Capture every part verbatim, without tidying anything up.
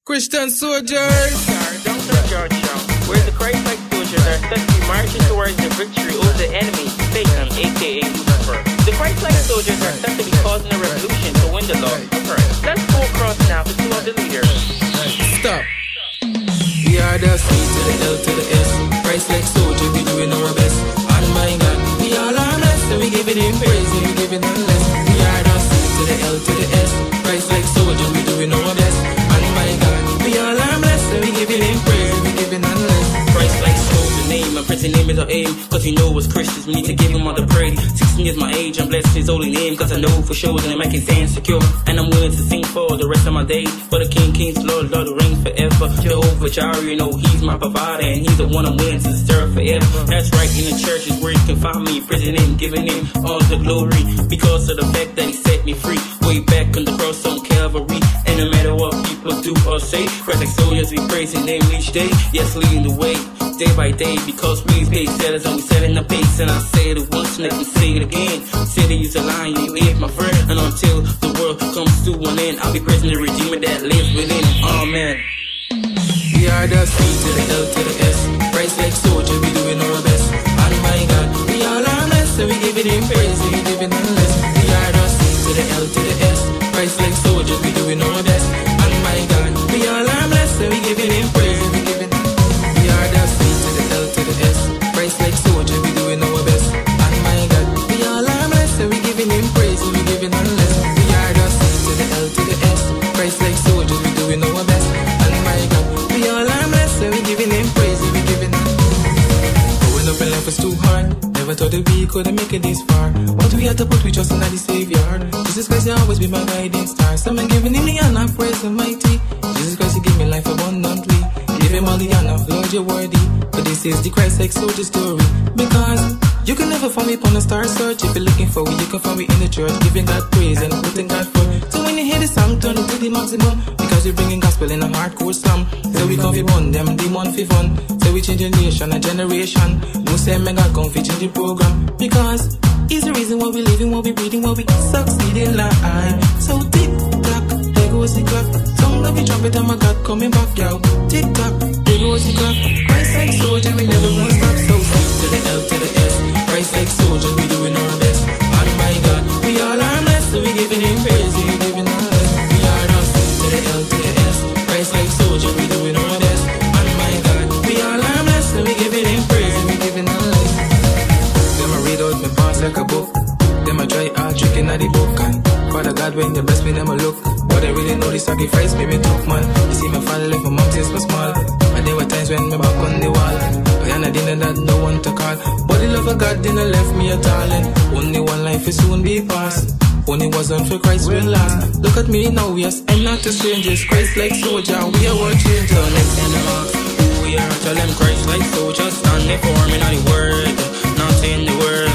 Christian soldiers. Don't judge your show. Where the Christ-like soldiers are set to be marching towards the victory over the enemy, Satan, aka Lucifer. The Christ-like soldiers are set to be causing a revolution to win the love of Christ. Let's go across now to two of the leaders. Stop. We are the C to the L to the S. Christ-like soldier, we doing our best. And my God, we all are blessed, and we giving him praise, and we giving him less. We are the C to the L to the S. Christ-like soldier, we doing our best. And my God, we all are blessed, and we giving him praise, and we giving him less. Christ-like soldier name, my pretty name is our aim. Cause we know as Christians, we need to give him all the praise. Sixteen years my age, I'm blessed his holy name. Cause I know for sure that I make it stand secure. And I'm willing to sing for the rest of my days. For the King, Kings, Lord, Lord, the reigns forever. Jehovah Jireh, you know he's my provider, and he's the one I'm willing to serve forever. That's right, in the church is where you can find me, praising him, giving him all the glory. Because of the fact that he set me free, way back on the cross on Calvary. And no matter what people do or say, Christ like soldiers, we praising him each day. Yes, leading the way, day by day. Because we pace setters and we setting the pace. And I say it once and I can say it again. Say they use a line, you ain't my friend. And until the world comes to an end, I'll be praising the Redeemer that lives within. Amen. We are the C to the L to the S. Christ-like soldier, we doing our best. And my God, we all are blessed, and we giving him praise, and we giving him less. We are the C to the L to the S. Christ-like soldier, we doing our best. And my God, we all are blessed, and we giving him praise, and we giving him. We are the C to the L to the S. Christ-like soldier, we doing our best. And my God, we all are blessed, and we giving him praise, and we giving him less. We are the C to the L to the S. Christ-like soldier, we doing our best. And my God, we all are blessed, and we giving him praise, and we giving him. Growing up in life was too hard. Never thought that we could make it this far. What we had to put, we trust in the Savior. Jesus Christ, you always be my guiding star. Someone giving him the honor, praise the mighty. Jesus Christ, you give me life abundantly. Give him all the honor, Lord, you're worthy. But this is the Christ-like soldier story. Because you can never find me upon a star search. If you're looking for me, you can find me in the church, giving God praise and putting God first. So when you hear the song, turn it to the maximum. Because we're bringing gospel in a hardcore slam. So we come fi bun them, demon fi fun. So we change a nation, a generation. No say me God come fi change the program. Because he's the reason why we living, why we breathing, why we succeed in life. So tick tock, there goes the clock. Sound of the trumpet and my God coming back, yo. Tick tock, there goes the clock. Christ-like soldier, we never won't stop. So C to the L to the S. Christ-like soldier, we doing our best. And my God, we all are blessed, so we giving him praise, we giving him less. We are the C to the L to the S. Christ-like soldier, we doing our best. And my God, we all are blessed, so we giving him praise, we giving him less. Them I read out my past like a book. Them I try hard tricking at the book. And Father God, when you bless me, them I look. But I really know the sacrifice made me tough, man. You see me fall like my mountains were small. And there were times when my back on the wall. And I didn't have no one to call. But the love of God didn't left me at all. And only one life will soon be past. Only wasn't for Christ will last. Look at me now, yes, I'm not a stranger. Christ-like soldier, we are world changer. Let's send them off. Who we are, tell them Christ-like soldiers. Stand there for me, not the word, not in the world.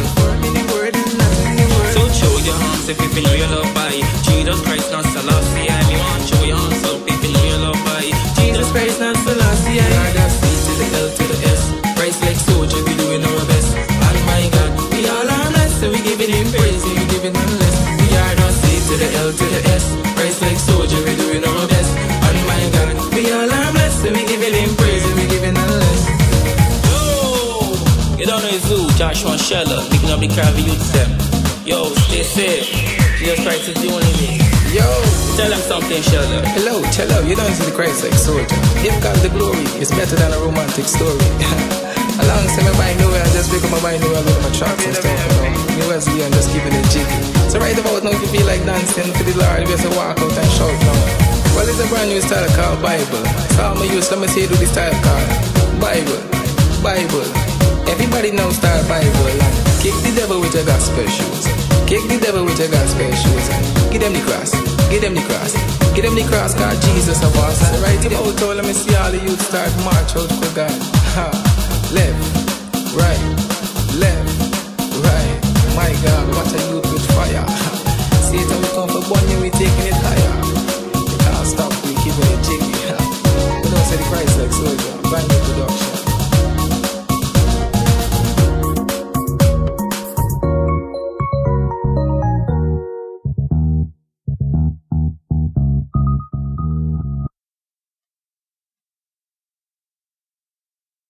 So show your arms if you know your love by Jesus Christ, not Selassie. I me want show your arms up if you know your love by Jesus Christ, not Selassie. We are the C to the L to the S. Christ-like soldier, we doing our best. And my God, we all are blessed, so we giving him praise, we giving him less. We are the C to the L to the S. Christ-like soldier, we doing our best. And my God, we all are blessed, so we giving him praise, we giving him less. Yo, get on the zoo, Joshua Sheller, picking up the Calvary youth them. Yo, stay safe. Jesus Christ is the only way. Yo, tell them something, Sheller. hello, chill out, you don't see the Christ-like soldier. Give God the glory, it's better than a romantic story. Along say me buy new way, I just pick up my buy new way, look at my tracks and stuff, you know. New West and just keeping it jiggy. So right about now, if you feel like dancing for the Lord, you just walk out and shout now. Well, it's a brand new style called Bible. So I'm gonna use, let me see do the style called Bible, Bible. Everybody knows style Bible. Kick the devil with your gospel shoes. Kick the devil with your gospel shoes. Give them the cross, give them the cross. Give them the cross, God, Jesus of us. And right about now, let me see all the youth start march out for God. Ha. Left, right, left, right. My God, what a youth with fire. See it how we come for one year, we taking it higher.